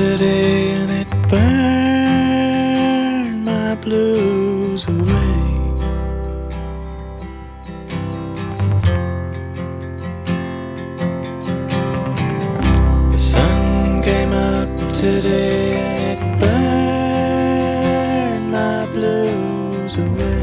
today and it burned my blues away. The sun came up today and it burned my blues away.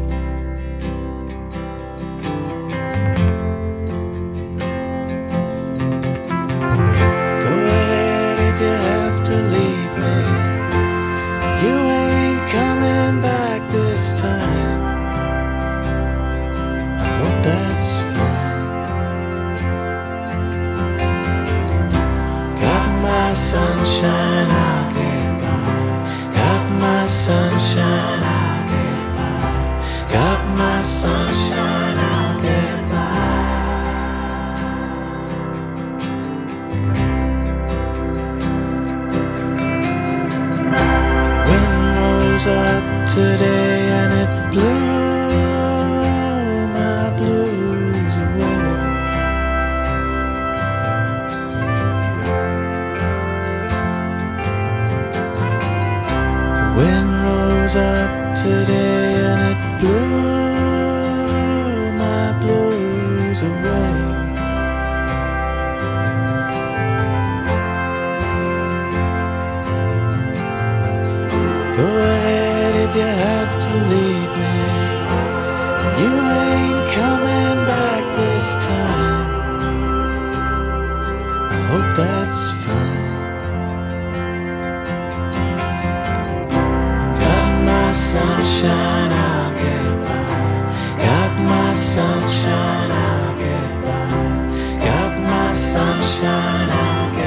You ain't coming back this time. I hope that's fine. Got my sunshine, I'll get by. Got my sunshine, I'll get by. Got my sunshine, I'll get by. Up today and it blew my blues away. The wind rose up today and it blew my blues away. Go ahead if you have to leave me. You ain't coming back this time. I hope that's fine. Got my sunshine, I'll get by. Got my sunshine, I'll get by. Got my sunshine, I'll get by.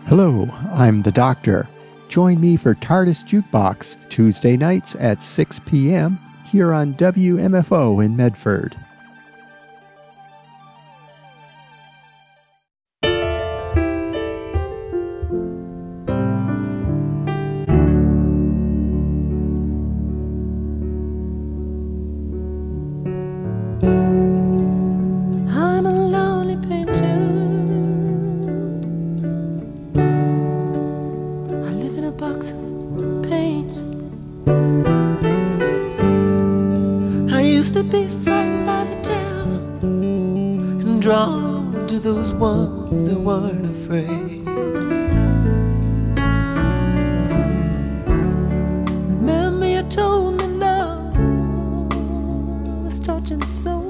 Hello, I'm the Doctor. Join me for TARDIS Jukebox, Tuesday nights at 6 p.m. here on WMFO in Medford. I'm a lonely painter. I live in a box of paints. I used to be frightened by the devil and drawn to those ones that weren't afraid. Remember you told me love was touching souls.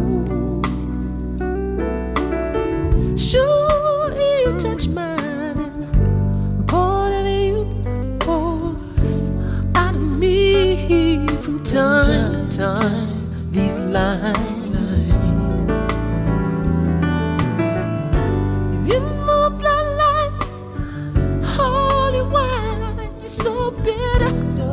Surely you touch mine, and part of you pours out of me from time to time. These lines in my bloodline, holy wine. You're so bitter,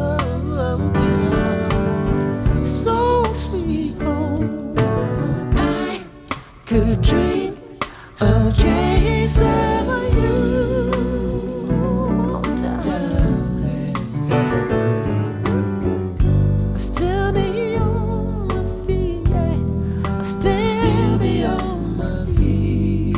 so sweet. Oh, I could drink a case of you, darling. I still be on my feet, yeah. I still be on my feet.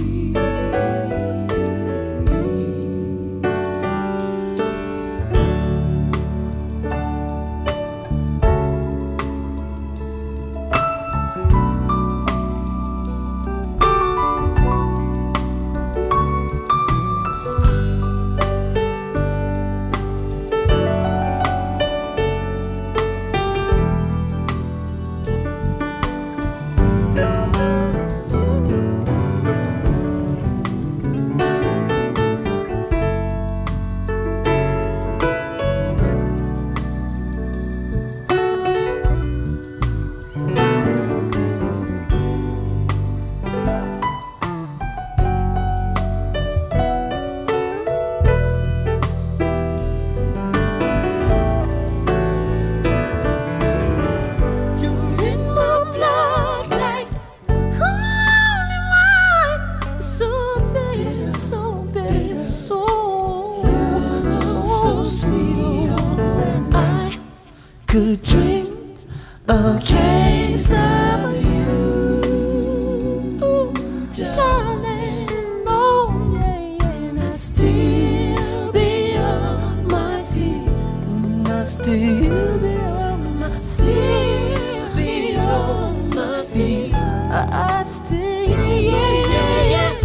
Could drink a case of you, darling. Oh yeah, yeah. And I still be on my feet. And I still be on my, still be on my feet. I'd still, yeah, yeah, yeah.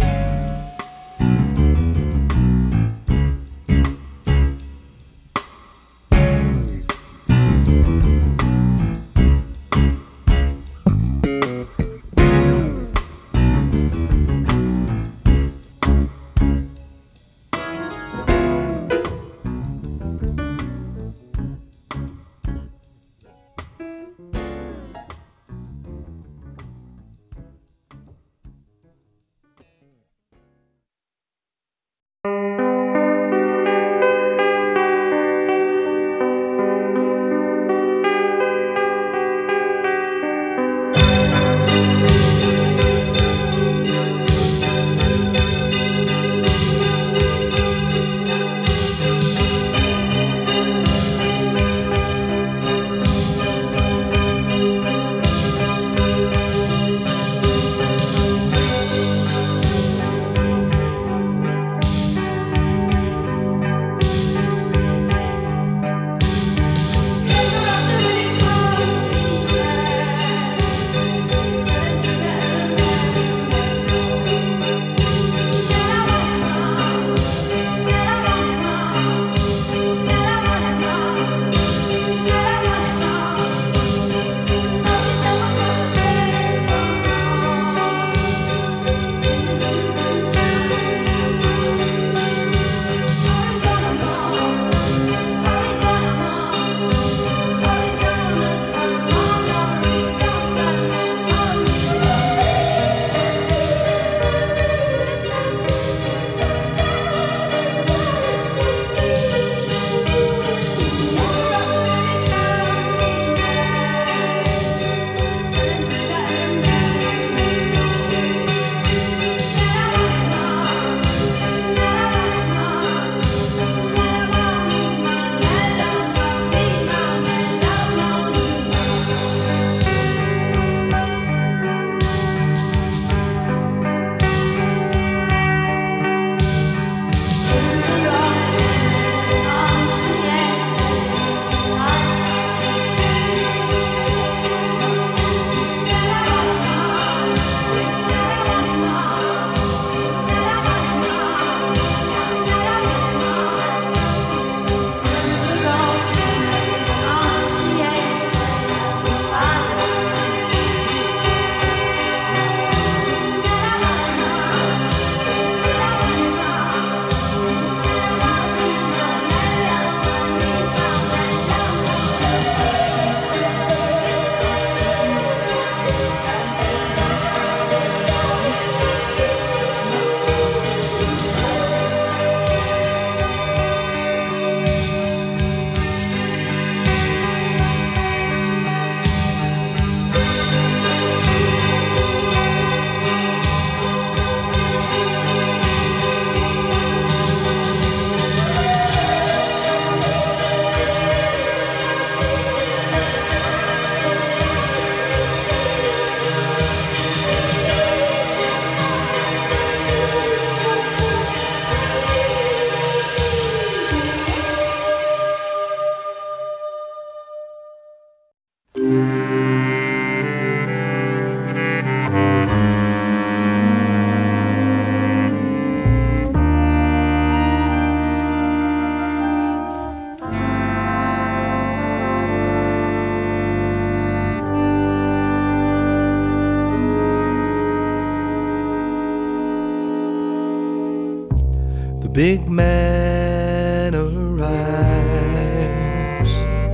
big man arrives.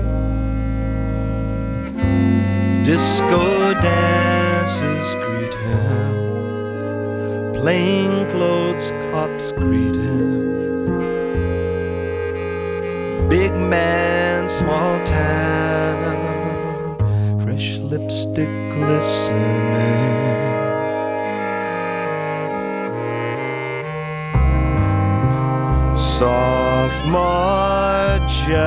Disco dancers greet him, plainclothes cops greet him. Big man, small town, fresh lipstick glistening. Sophomore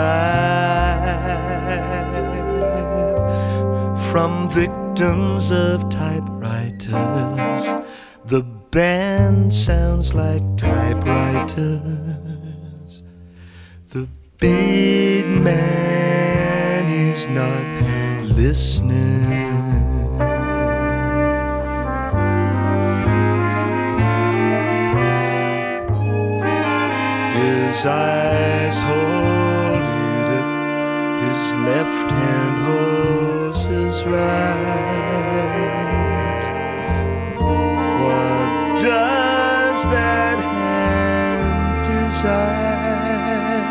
jive from victims of typewriters. The band sounds like typewriters. The big man, he's not listening. His eyes hold Edith, his left hand holds his right. What does that hand desire?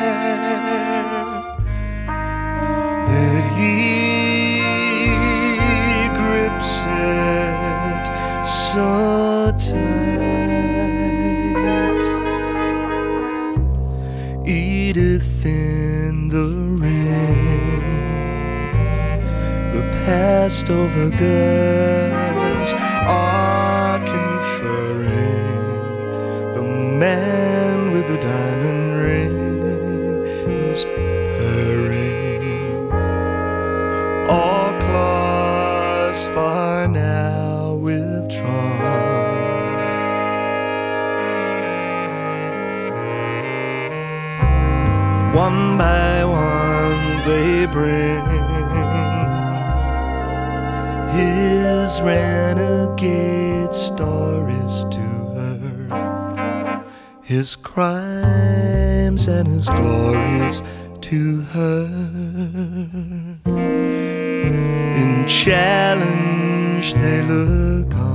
That he grips it so tight. Edith in the ring, the passed over girls are conferring. The man with the diamond ring is purring. All claws for now withdrawn. One by one they bring his renegade stories to her, his crimes and his glories to her. In challenge they look on.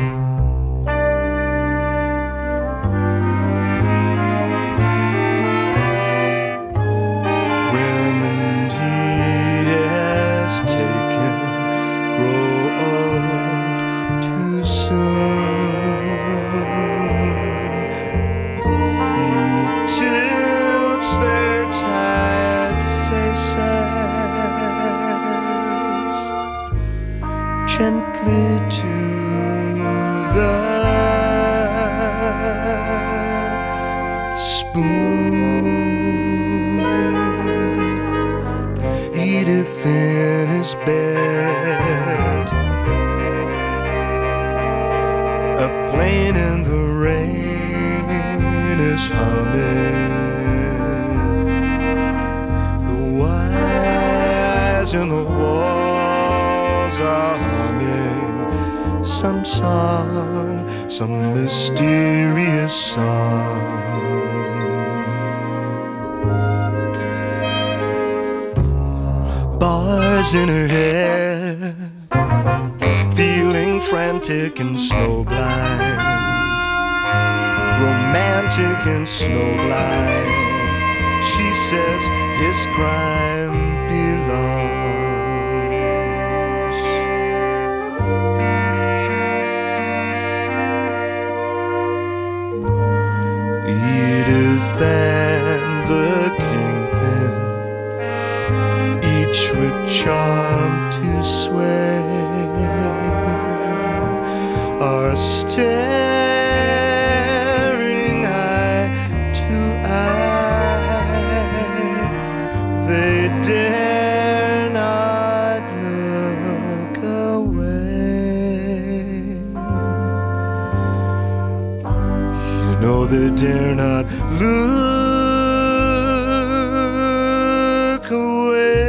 Gently to the spoon. Edith in his bed, a plane in the rain is humming. The wires in the walls are humming some song, some mysterious song. Bars in her head, feeling frantic and snowblind, romantic and snowblind. She says his crime belongs. Edith and the kingpin, each with charm to sway, are staring eye to eye. They dare not look away. You know they dare not look away.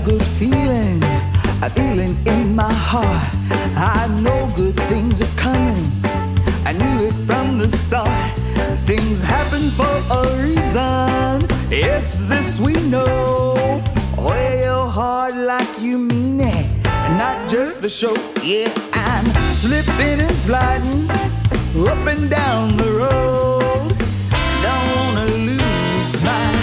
good feeling, a feeling in my heart. I know good things are coming. I knew it from the start. Things happen for a reason. Yes, this we know. Wear your heart like you mean it, not just the show. Yeah, I'm slipping and sliding up and down the road. Don't wanna lose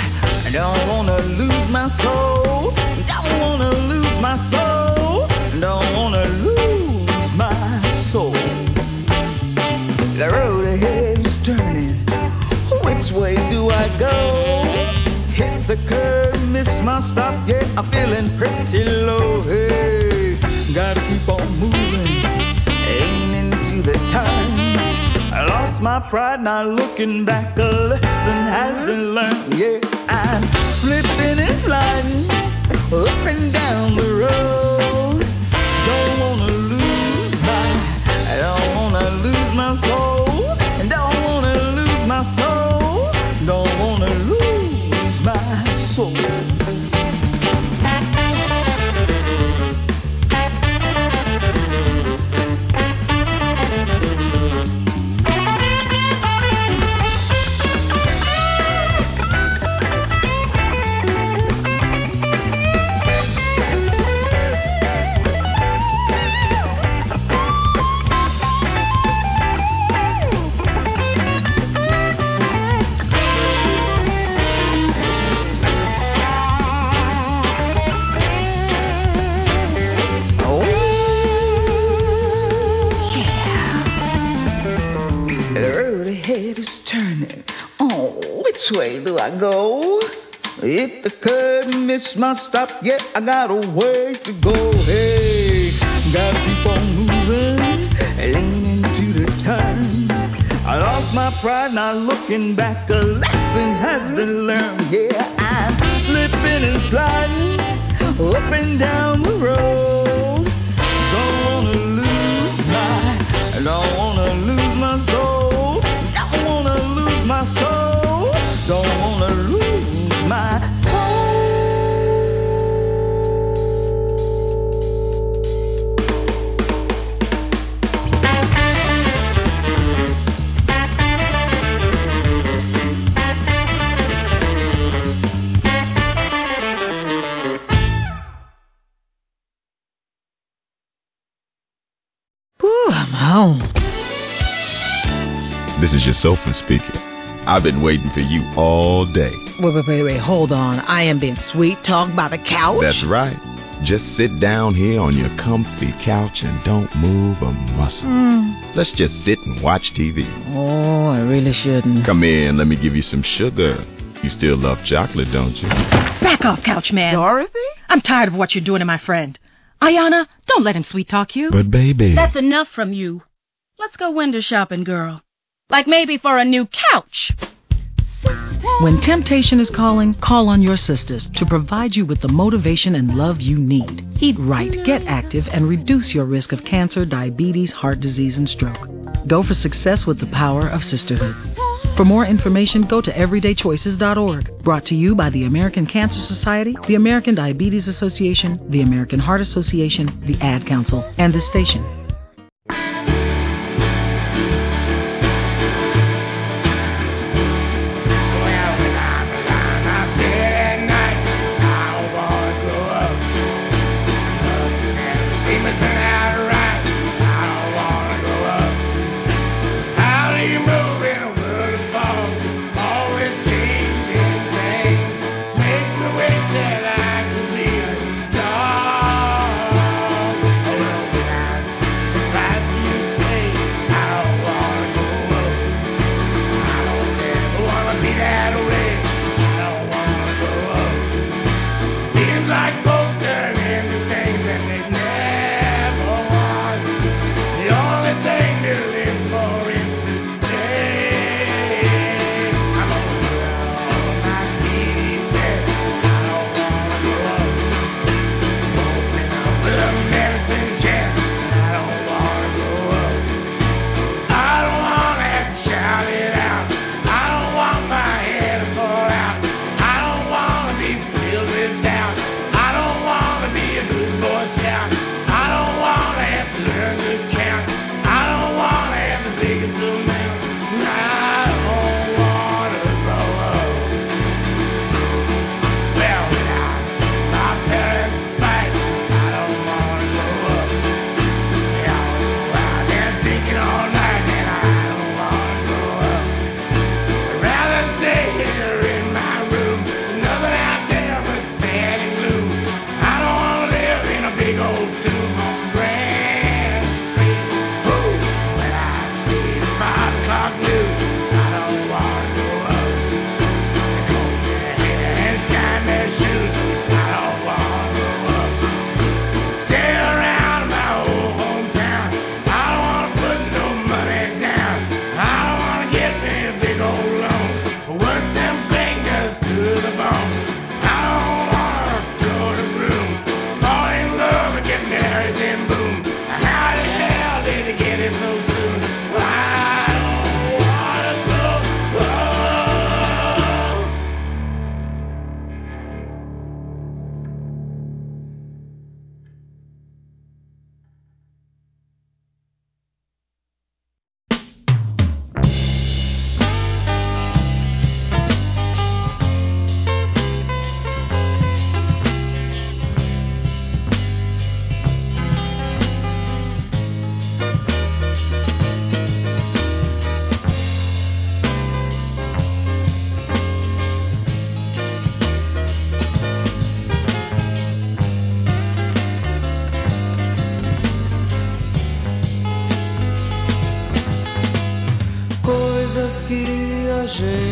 my soul. Don't wanna lose my soul. Don't wanna lose my soul. The road ahead is turning. Which way do I go? Hit the curb, miss my stop. Yeah, I'm feeling pretty low. Hey, gotta keep on moving, aiming to the turn. I lost my pride, not looking back. A lesson has been learned. Yeah, I'm slipping and sliding up and down the road. Don't wanna lose my soul. Don't wanna lose my soul. Don't wanna lose my soul. Turning. Oh, which way do I go? Hit the curb, miss my stop. Yeah, I got a ways to go. Hey, gotta keep on moving, leaning to the turn. I lost my pride, not looking back. A lesson has been learned. Yeah, I'm slipping and sliding up and down the road. Don't wanna lose my soul. Don't wanna lose my soul. Don't wanna lose my soul. Whew, I'm home. This is your sofa speaking. I've been waiting for you all day. Wait, hold on. I am being sweet-talked by the couch? That's right. Just sit down here on your comfy couch and don't move a muscle. Let's just sit and watch TV. Oh, I really shouldn't. Come in, let me give you some sugar. You still love chocolate, don't you? Back off, couch man. Dorothy? I'm tired of what you're doing to my friend. Ayana, don't let him sweet-talk you. But, baby... That's enough from you. Let's go window shopping, girl. Like maybe for a new couch. When temptation is calling, call on your sisters to provide you with the motivation and love you need. Eat right, get active, and reduce your risk of cancer, diabetes, heart disease, and stroke. Go for success with the power of sisterhood. For more information, go to everydaychoices.org. Brought to you by the American Cancer Society, the American Diabetes Association, the American Heart Association, the Ad Council, and this station.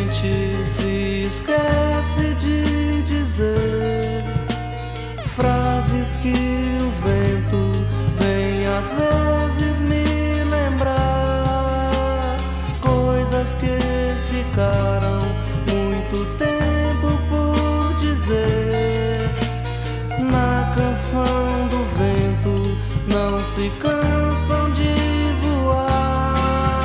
gente se esquece de dizer frases que o vento vem às vezes me lembrar, coisas que ficaram muito tempo por dizer. Na canção do vento não se cansam de voar.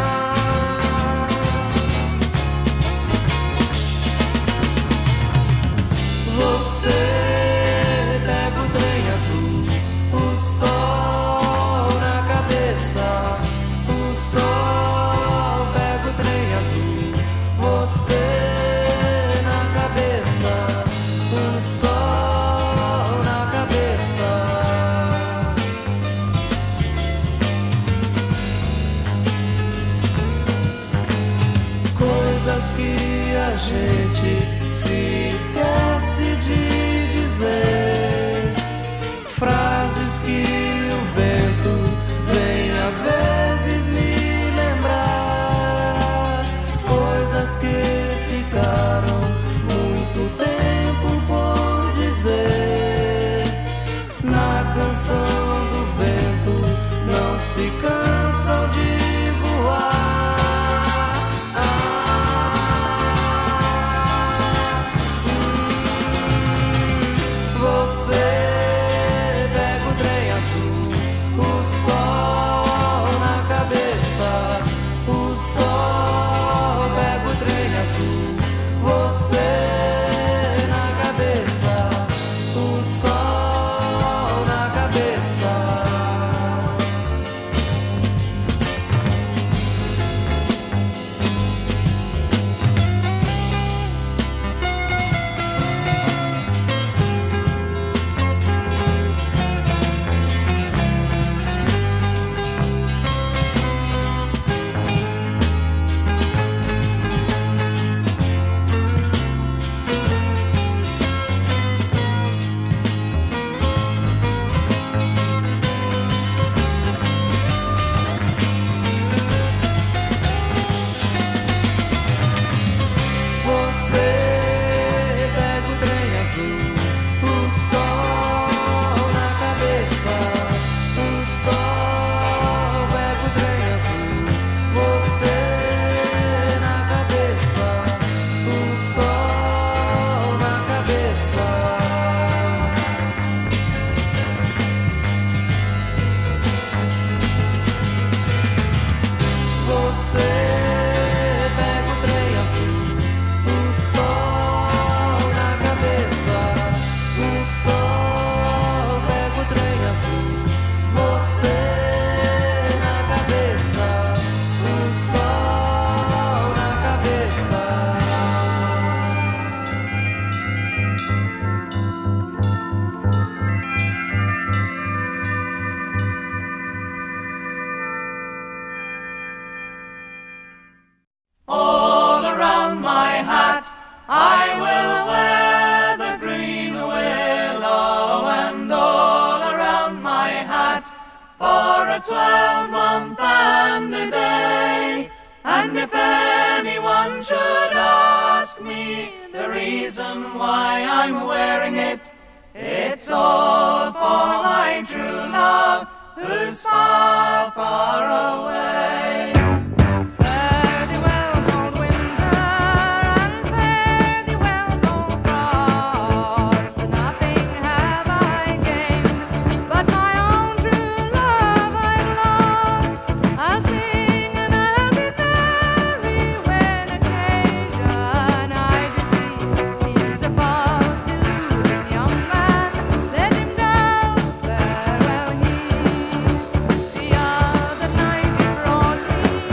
Você pega o trem azul, o sol na cabeça, o sol pega o trem azul, você na cabeça, o sol na cabeça. Coisas que a gente se esquece de dizer, frases que o vento vem às vezes me lembrar, coisas que ficaram muito tempo por dizer. Na canção do vento não se cansam de voar. Você pega o trem azul, o sol na cabeça, o sol pega o trem azul, você na cabeça, o sol na cabeça. Você pega o trem azul, o sol na cabeça, o sol pega o trem azul, você na cabeça, o sol na cabeça. Você pega o trem azul, o sol na cabeça, o sol pega o trem azul, você na cabeça, o sol na cabeça. All around my hat I will wear the green willow, and all around my hat for a 12-month and a day. And if anyone should ask me the reason why I'm wearing it, it's all for my true love who's far, far away. Fare thee well, cold winter, and fare thee well, cold frost. Nothing have I gained, but my own true love I've lost. I'll sing and I'll be merry when occasion I do see. He's a false, deluding young man, let him go, farewell he. The other night he brought me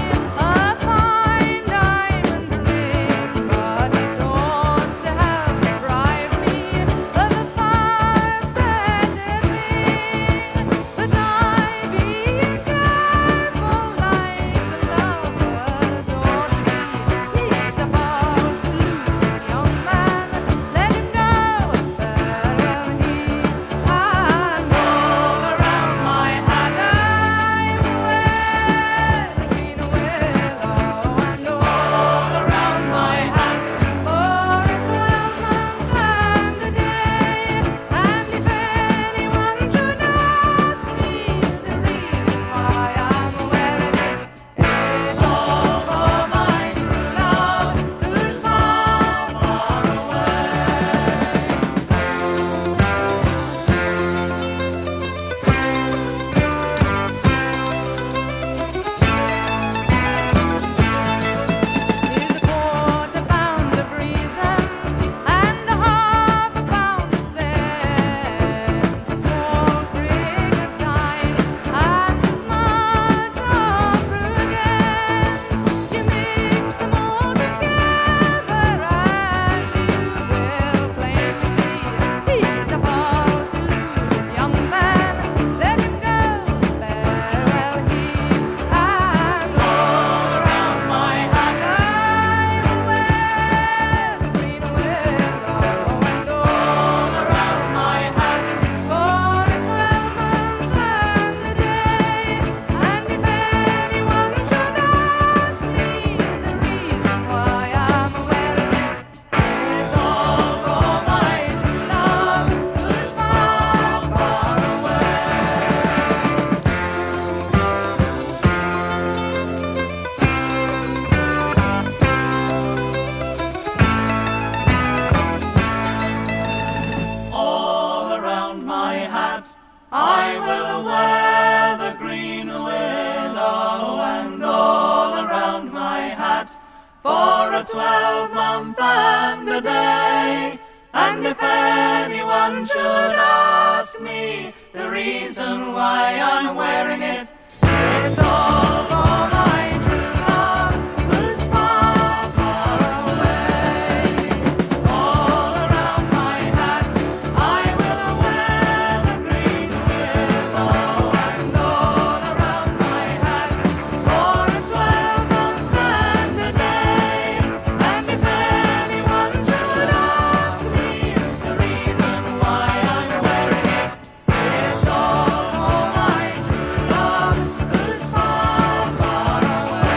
will wear the green willow and all around my hat for a 12-month and a day. And if anyone should ask me the reason why I'm wearing it, it's all for my true love who's far, far away. All around my hat I will wear the green willow, and all around my hat for a 12-month and a day. And if anyone should ask me the reason why I'm wearing it, it's all for my true love who's far, far away.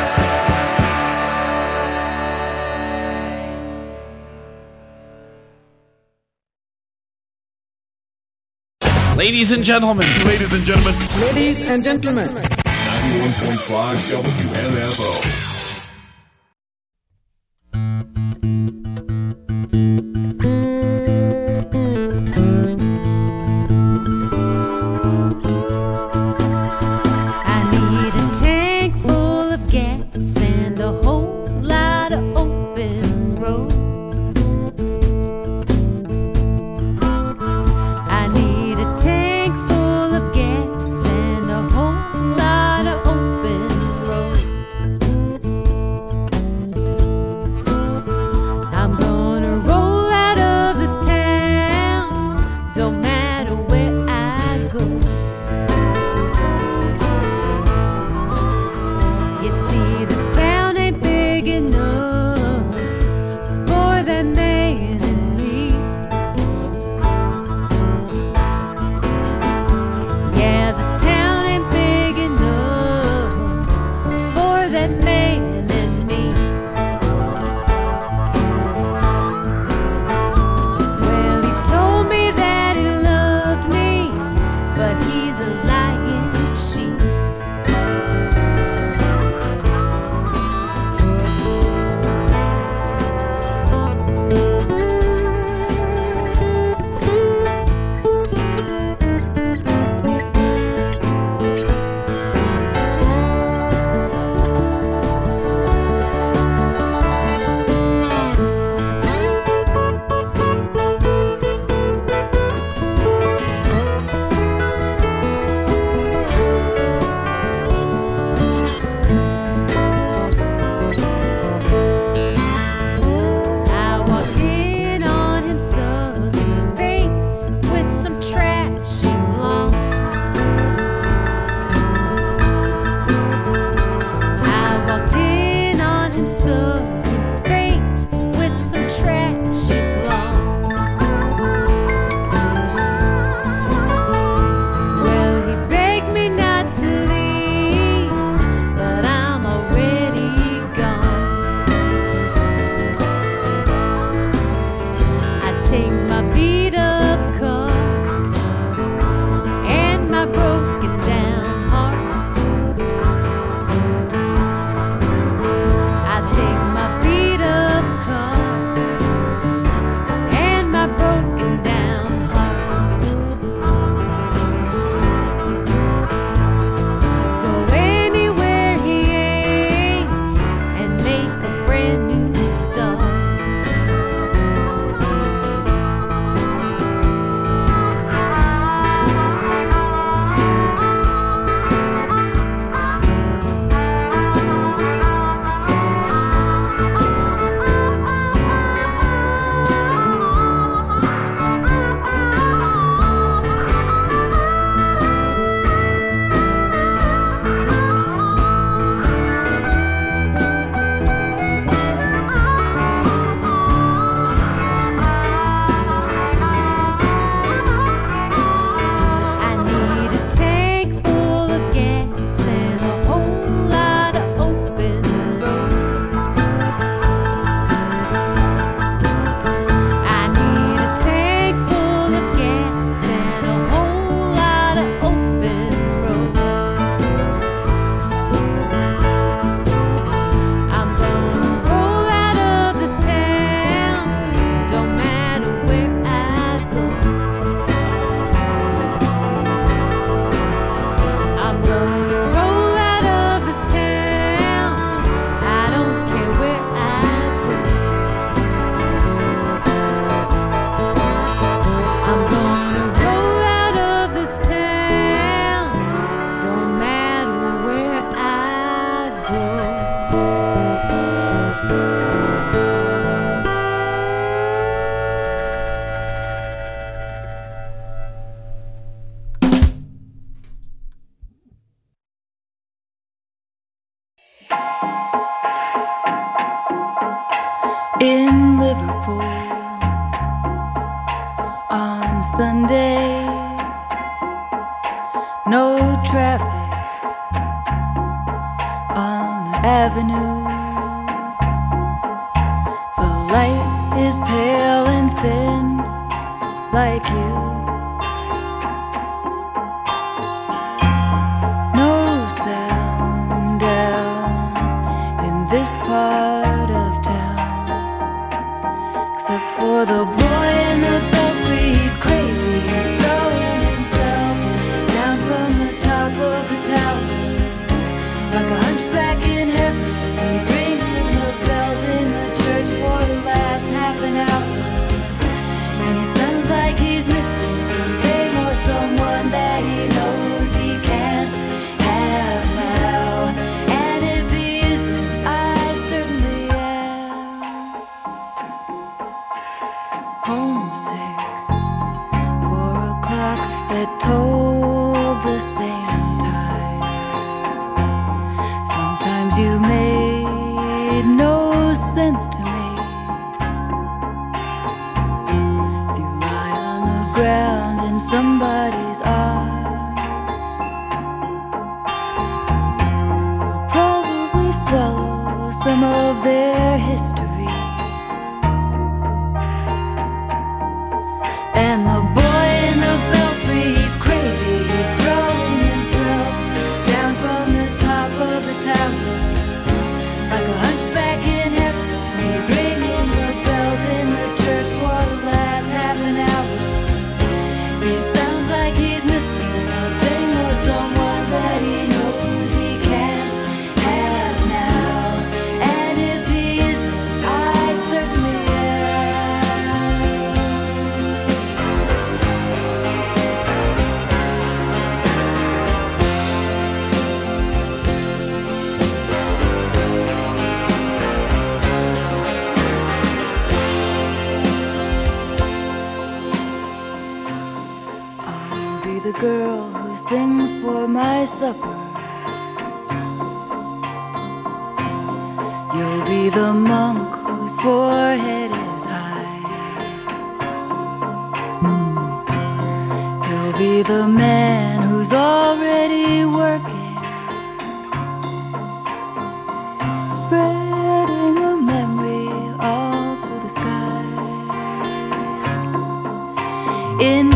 Ladies and gentlemen. Ladies and gentlemen. Ladies and gentlemen. 91.5 WMFO. I need a tank full of gas and a whole lot of open road. I need a tank full of gas and a whole lot of open road. I'm gonna roll out of this town, don't matter where I go. You see, this town ain't big enough for that man and me. Yeah, this town ain't big enough for that man and me. Well, he told me that he loved me, but he's a lying cheat. I walked in on him sucking face with some trashy blonde. I walked in on him sucking face with some trashy blonde. Well, he begged me not to leave, but I'm already gone. I take my beat up car and my broken down heart. I take my beat up car and my broken down heart. Go anywhere he ain't and make a brand new start. Sunday, no traffic on the avenue. The light is pale and thin, like you. No sound down in this part of town, except for the boy in the belfry. He's crazy, he's throwing himself down from the top of the tower, like a hunchback in heaven. He's ringing the bells in the church for the last half an hour, and he sounds like he's missing something or someone that he knows he can't have now. And if he isn't, I certainly am homesick for a clock that told the same time. Sometimes you made no sense to me. If you lie on the ground in somebody's arms, you'll probably swallow some of their history. And the boy in the belfry, he's crazy, he's throwing himself down from the top of the tower, like a hunchback in heaven. He's ringing the bells in the church for the last half an hour. He sounds like he's missing something or someone that he knows he can't have now. And if he isn't, I certainly am. I'll be the girl who sings for my supper. You'll be the monk whose forehead is high. You'll be the man who's already working, spreading a memory all through the sky. In